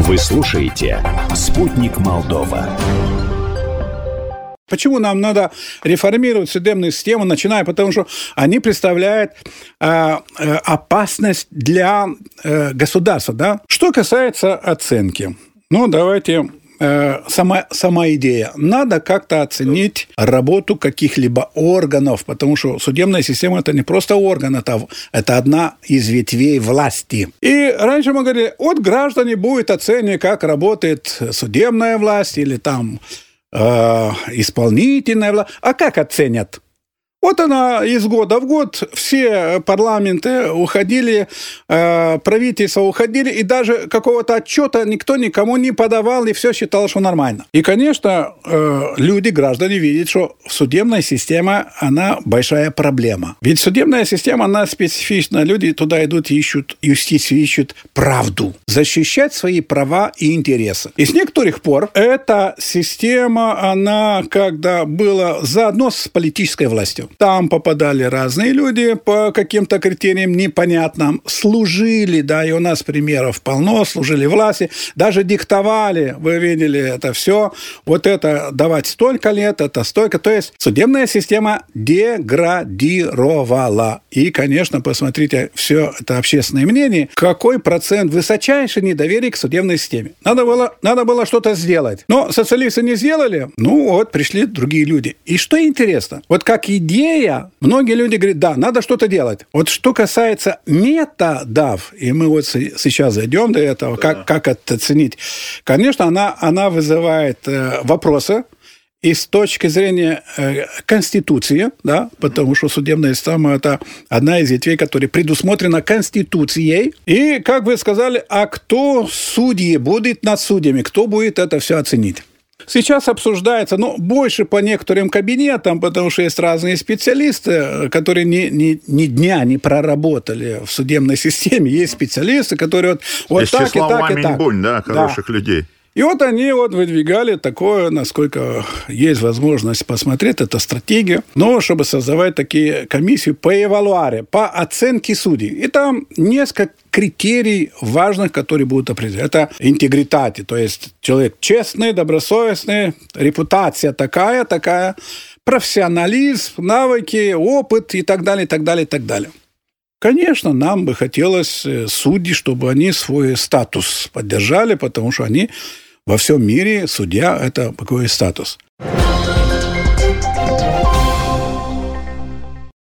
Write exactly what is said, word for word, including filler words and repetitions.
Вы слушаете «Спутник Молдова». Почему нам надо реформировать судебную систему, начиная, потому что они представляют э, э, опасность для э, государства. Да? Что касается оценки, ну, давайте, э, сама, сама идея. Надо как-то оценить работу каких-либо органов, потому что судебная система – это не просто орган, это, это одна из ветвей власти. И раньше мы говорили, вот граждане будут оценивать, как работает судебная власть или там исполнительная власть. А как оценят? Вот она из года в год, все парламенты уходили, правительства уходили, и даже какого-то отчета никто никому не подавал, и все считало, что нормально. И, конечно, люди, граждане, видят, что судебная система, она большая проблема. Ведь судебная система, она специфична. Люди туда идут и ищут юстицию, ищут правду, защищать свои права и интересы. И с некоторых пор эта система, она когда была заодно с политической властью. Там попадали разные люди по каким-то критериям непонятным, служили, да, и у нас примеров полно, служили власти, даже диктовали, вы видели это все, вот это давать столько лет, это столько, то есть судебная система деградировала. И, конечно, посмотрите, все это общественное мнение, какой процент высочайшее недоверие к судебной системе. Надо было, надо было что-то сделать. Но социалисты не сделали, ну вот пришли другие люди. И что интересно, вот как идея, многие люди говорят, да, надо что-то делать. Вот что касается методов, и мы вот сейчас зайдем до этого, да. как, как это оценить, конечно, она, она вызывает э, вопросы и с точки зрения э, Конституции, да, потому что судебная система – это одна из ветвей, которая предусмотрена Конституцией. И, как вы сказали, а кто судьи будет над судьями, кто будет это все оценить? Сейчас обсуждается, ну, больше по некоторым кабинетам, потому что есть разные специалисты, которые ни, ни, ни дня не проработали в судебной системе. Есть специалисты, которые вот, вот из так и так и так. Бунь, да, хороших да. людей. И вот они вот выдвигали такое, насколько есть возможность посмотреть, это стратегию, но чтобы создавать такие комиссии по эвалуаре, по оценке судей. И там несколько критерий важных, которые будут определены. Это интегритати, то есть человек честный, добросовестный, репутация такая, такая, профессионализм, навыки, опыт и так далее, и так далее, и так далее. Конечно, нам бы хотелось судей, чтобы они свой статус поддержали, потому что они во всем мире, судья – это такой статус.